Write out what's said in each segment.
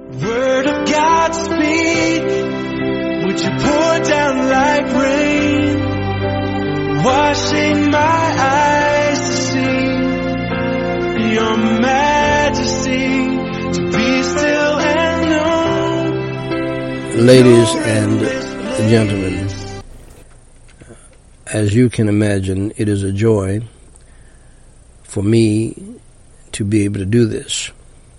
Word of God speak, would you pour down like rain, washing my eyes to see your majesty, to be still and know. Ladies and gentlemen, as you can imagine, it is a joy for me to be able to do this.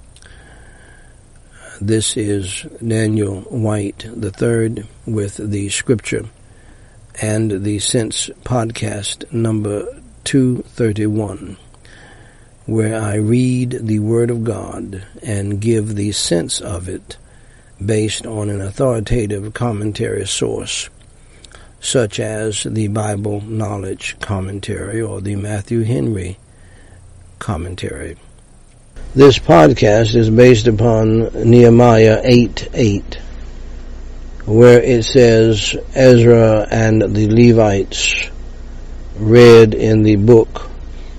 This is Daniel White III with the Scripture and the Sense podcast number 231, where I read the Word of God and give the sense of it based on an authoritative commentary source, such as the Bible Knowledge Commentary or the Matthew Henry Commentary. This podcast is based upon Nehemiah 8:8, where it says, Ezra and the Levites read in the book,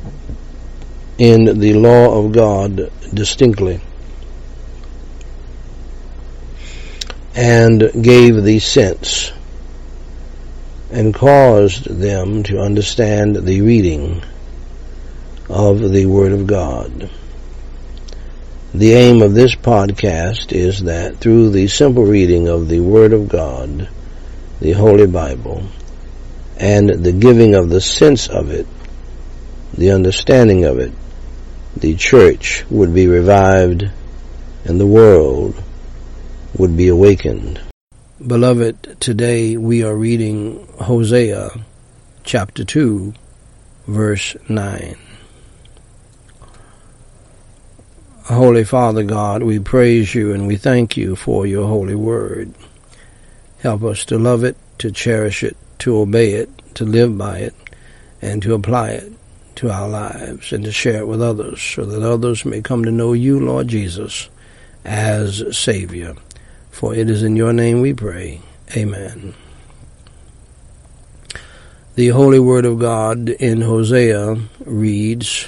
in the law of God distinctly, and gave the sense, and caused them to understand the reading of the Word of God. The aim of this podcast is that through the simple reading of the Word of God, the Holy Bible, and the giving of the sense of it, the understanding of it, the church would be revived and the world would be awakened. Beloved, today we are reading Hosea chapter 2, verse 9. Holy Father God, we praise you and we thank you for your holy word. Help us to love it, to cherish it, to obey it, to live by it, and to apply it to our lives and to share it with others so that others may come to know you, Lord Jesus, as Savior. For it is in your name we pray. Amen. The Holy Word of God in Hosea reads,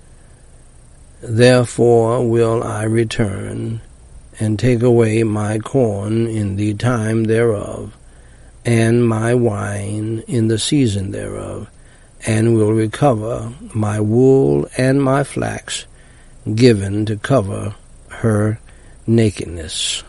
Therefore will I return, and take away my corn in the time thereof, and my wine in the season thereof, and will recover my wool and my flax, given to cover her nakedness.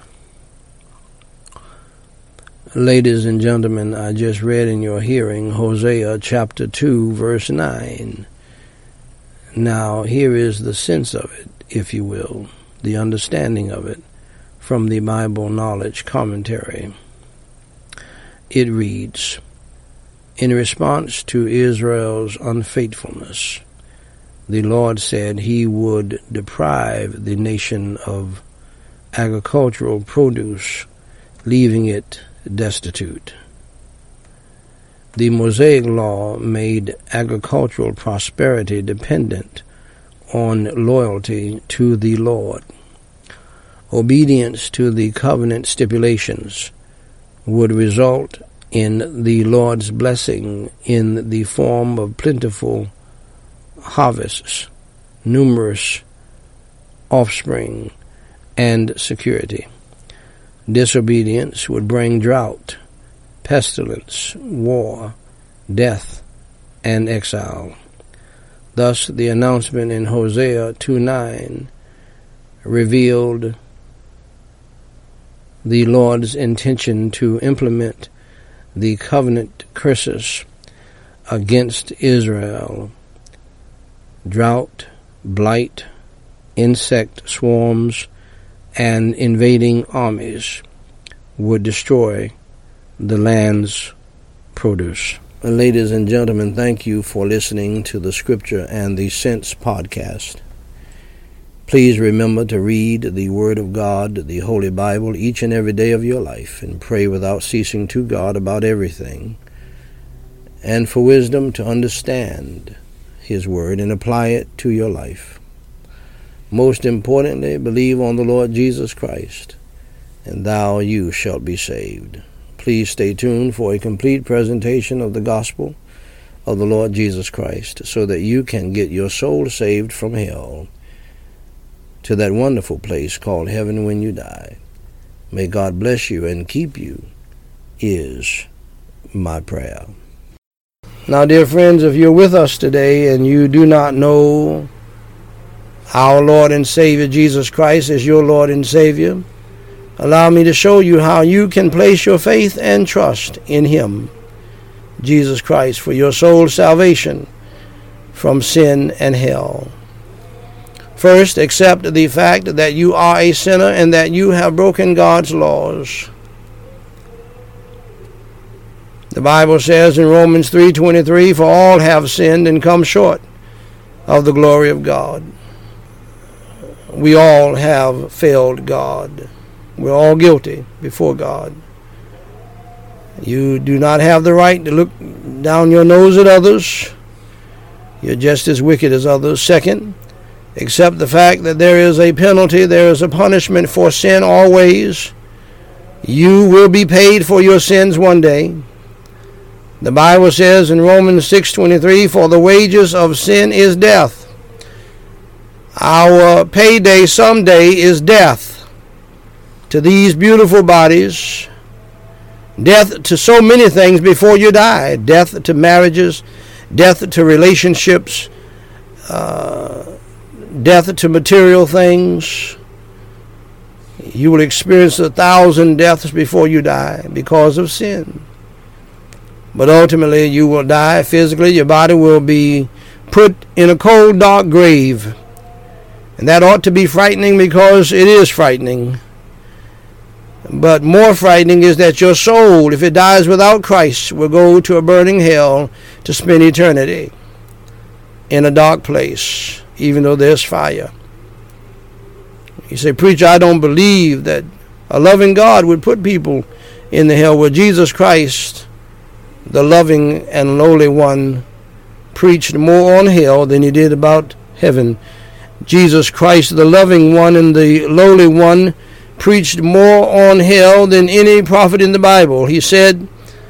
Ladies and gentlemen, I just read in your hearing Hosea chapter 2, verse 9. Now, here is the sense of it, if you will, the understanding of it, from the Bible Knowledge Commentary. It reads, In response to Israel's unfaithfulness, the Lord said he would deprive the nation of agricultural produce, leaving it destitute. The Mosaic Law made agricultural prosperity dependent on loyalty to the Lord. Obedience to the covenant stipulations would result in the Lord's blessing in the form of plentiful harvests, numerous offspring, and security. Disobedience would bring drought, pestilence, war, death, and exile. Thus, the announcement in Hosea 2:9 revealed the Lord's intention to implement the covenant curses against Israel. Drought, blight, insect swarms, and invading armies would destroy the land's produce. Ladies and gentlemen, thank you for listening to the Scripture and the Sense podcast. Please remember to read the Word of God, the Holy Bible, each and every day of your life, and pray without ceasing to God about everything, and for wisdom to understand His Word and apply it to your life. Most importantly, believe on the Lord Jesus Christ, and you shalt be saved. Please stay tuned for a complete presentation of the gospel of the Lord Jesus Christ so that you can get your soul saved from hell to that wonderful place called heaven when you die. May God bless you and keep you, is my prayer. Now, dear friends, if you're with us today and you do not know our Lord and Savior Jesus Christ as your Lord and Savior, allow me to show you how you can place your faith and trust in Him, Jesus Christ, for your soul's salvation from sin and hell. First, accept the fact that you are a sinner and that you have broken God's laws. The Bible says in Romans 3:23, "For all have sinned and come short of the glory of God." We all have failed God. We're all guilty before God. You do not have the right to look down your nose at others. You're just as wicked as others. Second, accept the fact that there is a penalty, there is a punishment for sin always. You will be paid for your sins one day. The Bible says in Romans 6:23, "For the wages of sin is death." Our payday someday is death to these beautiful bodies, death to so many things before you die, death to marriages, death to relationships, death to material things. You will experience 1,000 deaths before you die because of sin. But ultimately you will die physically. Your body will be put in a cold, dark grave. And that ought to be frightening, because it is frightening. But more frightening is that your soul, if it dies without Christ, will go to a burning hell to spend eternity in a dark place, even though there's fire. You say, "Preacher, I don't believe that a loving God would put people in the hell." Well, Jesus Christ, the loving and lowly one, preached more on hell than he did about heaven. Jesus Christ, the loving one and the lowly one, preached more on hell than any prophet in the Bible. He said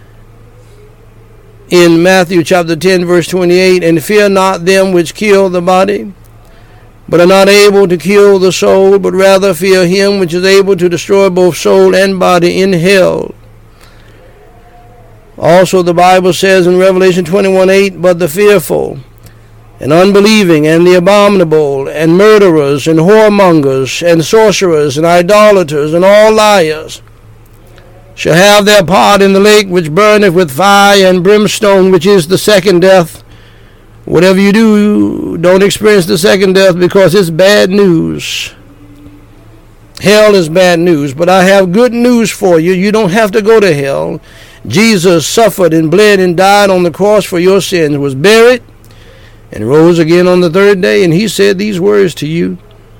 in Matthew chapter 10, verse 28, "And fear not them which kill the body, but are not able to kill the soul, but rather fear him which is able to destroy both soul and body in hell." Also the Bible says in Revelation 21:8, "But the fearful and unbelieving and the abominable and murderers and whoremongers and sorcerers and idolaters and all liars shall have their part in the lake which burneth with fire and brimstone, which is the second death." Whatever you do, don't experience the second death, because it's bad news. Hell is bad news, but I have good news for you. You don't have to go to hell. Jesus suffered and bled and died on the cross for your sins, was buried, and rose again on the third day. And he said these words to you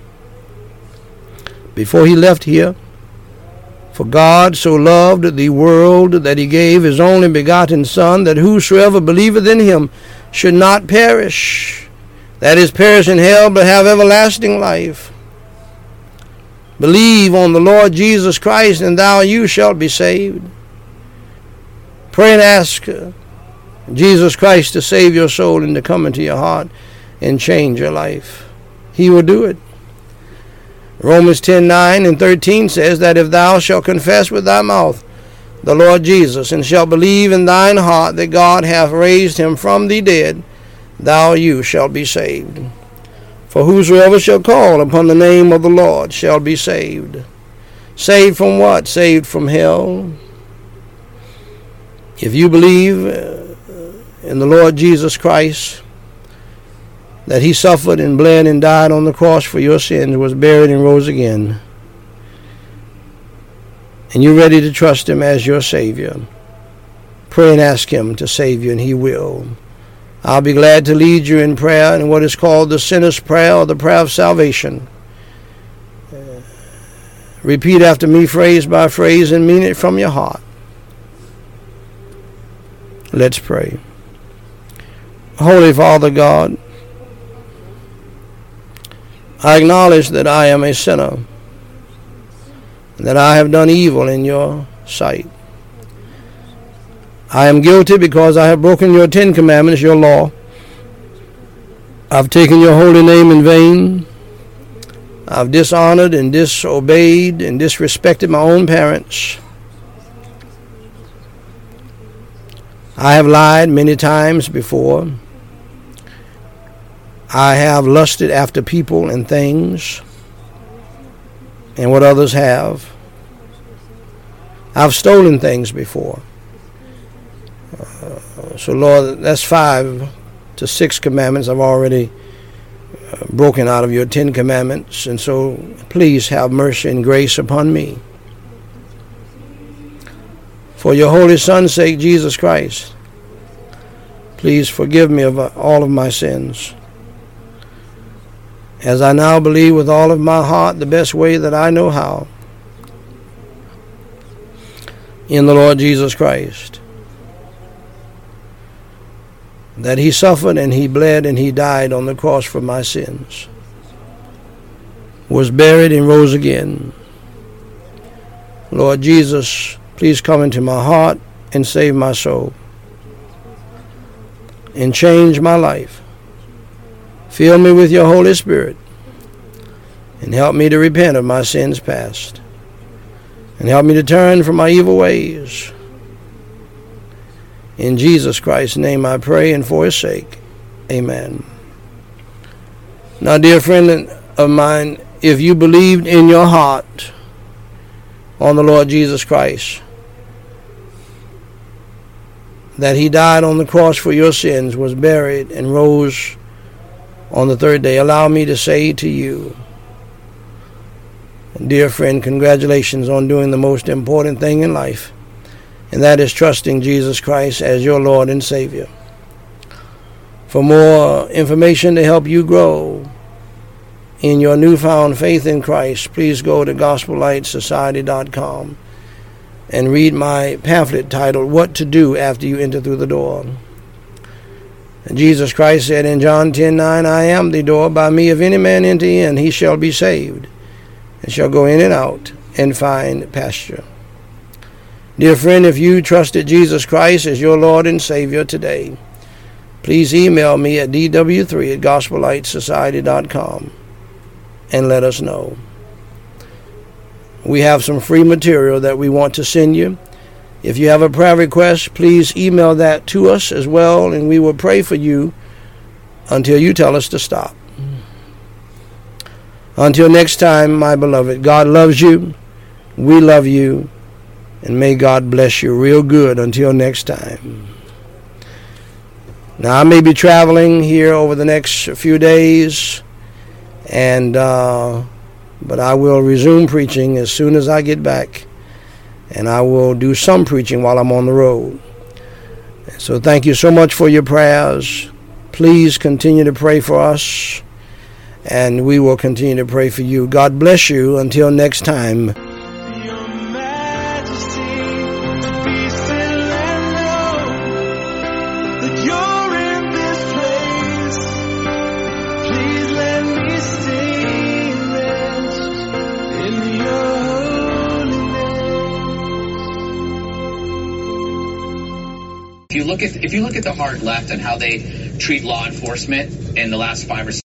before he left here: "For God so loved the world that he gave his only begotten Son, that whosoever believeth in him should not perish, that is, perish in hell, but have everlasting life." Believe on the Lord Jesus Christ, and you shalt be saved. Pray and ask Jesus Christ to save your soul and to come into your heart and change your life. He will do it. Romans 10:9 and 13 says that if thou shalt confess with thy mouth the Lord Jesus, and shalt believe in thine heart that God hath raised him from the dead, you shalt be saved. For whosoever shall call upon the name of the Lord shall be saved. Saved from what? Saved from hell. If you believe in the Lord Jesus Christ, that he suffered and bled and died on the cross for your sins, was buried and rose again, and you're ready to trust him as your Savior, pray and ask him to save you, and he will. I'll be glad to lead you in prayer in what is called the sinner's prayer, or the prayer of salvation. Repeat after me, phrase by phrase, and mean it from your heart. Let's pray. Holy Father God, I acknowledge that I am a sinner, that I have done evil in your sight. I am guilty because I have broken your 10 commandments, your law. I've taken your holy name in vain. I've dishonored and disobeyed and disrespected my own parents. I have lied many times before. I have lusted after people and things and what others have. I've stolen things before. So Lord, that's 5 to 6 commandments I've already broken out of your 10 commandments. And so please have mercy and grace upon me. For your holy Son's sake, Jesus Christ, please forgive me of all of my sins. As I now believe with all of my heart, the best way that I know how, in the Lord Jesus Christ, that he suffered and he bled and he died on the cross for my sins, was buried and rose again. Lord Jesus, please come into my heart and save my soul and change my life. Fill me with your Holy Spirit and help me to repent of my sins past and help me to turn from my evil ways. In Jesus Christ's name I pray, and for his sake, amen. Now, dear friend of mine, if you believed in your heart on the Lord Jesus Christ, that he died on the cross for your sins, was buried, and rose on the 3rd day, allow me to say to you, dear friend, congratulations on doing the most important thing in life, and that is trusting Jesus Christ as your Lord and Savior. For more information to help you grow in your newfound faith in Christ, please go to GospelLightSociety.com and read my pamphlet titled, What to Do After You Enter Through the Door. Jesus Christ said in John 10:9, I am the door. By me if any man enter in, he shall be saved, and shall go in and out and find pasture. Dear friend, if you trusted Jesus Christ as your Lord and Savior today, please email me at dw3@gospellightsociety.com and let us know. We have some free material that we want to send you. If you have a prayer request, please email that to us as well, and we will pray for you until you tell us to stop. Until next time, my beloved, God loves you, we love you, and may God bless you real good until next time. Now, I may be traveling here over the next few days, and but I will resume preaching as soon as I get back, and I will do some preaching while I'm on the road. So thank you so much for your prayers. Please continue to pray for us, and we will continue to pray for you. God bless you until next time. If you look at the hard left and how they treat law enforcement in the last 5 or 6